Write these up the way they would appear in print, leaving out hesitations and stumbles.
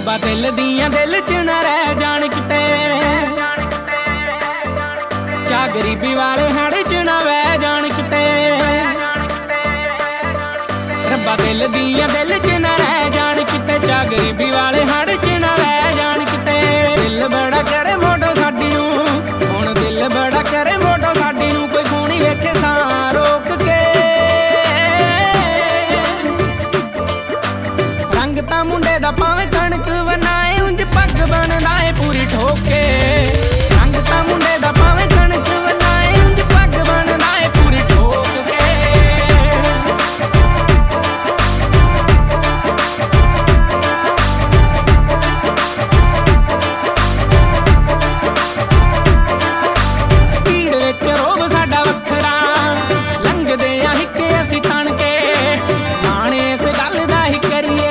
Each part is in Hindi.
रब्बा दिल दियां दिल च ना रह जान किते, चा गरीबी वाले हाड़ च ना वह जान किते। रब्बा दिल दियां दिल च ना रह जान किते, चा गरीबी वाले हाड़ च ना वह जान किते। दिल बड़ा करे मोटो साडी नूं, हुण दिल बड़ा करे मोटो साडी नूं, कोई सोहणी वेखे सां रोक के। रंग तां मुंडे दा भावें कणक वनाए, उंज पग बनदा ए पूरी ठोके। रंग तां मुंडे दा भावें कणक वनाए, उंज पग बनदा ए पूरी ठोक के। भीड़ विच रोब साडा वखरा, लंघदे आ हिक्के असीं तण के। माणे इस गल दा ही करिए,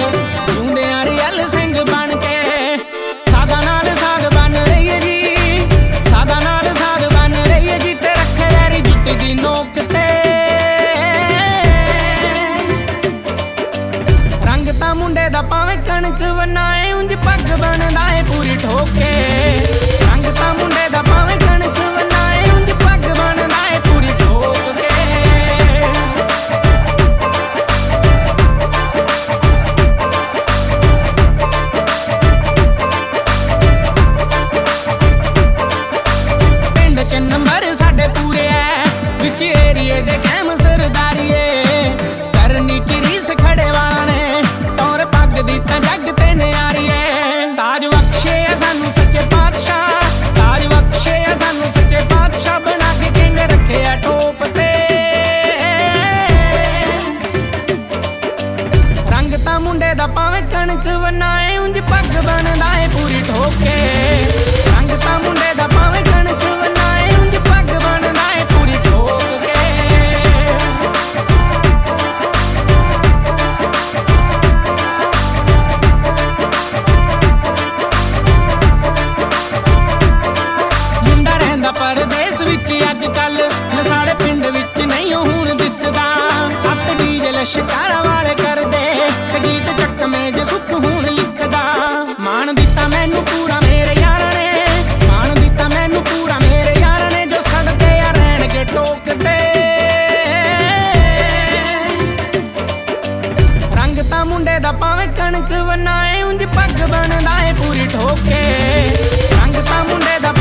भावें कणक वनाए, उंज पग बनदा ए पूरी ठोके। रंग तां मुंडे दा भावें कणक वनाए, उंज पग बनदा ए पूरी ठोके। पिंड च नंबर साडे पूरे ऐ, विच एरिए दे कैम सरदारीए। करनी की रीस खड़े वाला ने, दी तां जग ते न्यारीए। ताज बख्शे सानू सच्चे पातशाह, ताज बख्शे सानू सच्चे पातशाह, बना के किंग रखे आ टोप ते। रंग तां मुंडे दा भावें कणक वनाए, उंज पग बनदा ए पूरी ठोके। रंग तां मुंडे दा भावें कणक वनाए, उंज पग बनदा ए पूरी ठोके। परदेस विच अज कल साढ़े पिंड विच नहीं हुण दिसदा। हत्थ डीजे लश्कारा वाले करदे, ते गीत चकमे ज सुख हुण लिखदा। मान दिता मैनू पूरा मेरे यारां ने, मान दिता मैनू पूरा मेरे यारां ने, जो सड़दे आ रहणगे टोकदे। रंग तां मुंडे दा भावें कणक वनाए, उंज पग बनदा ए पूरी ठोके। रंग तां मुंडे दा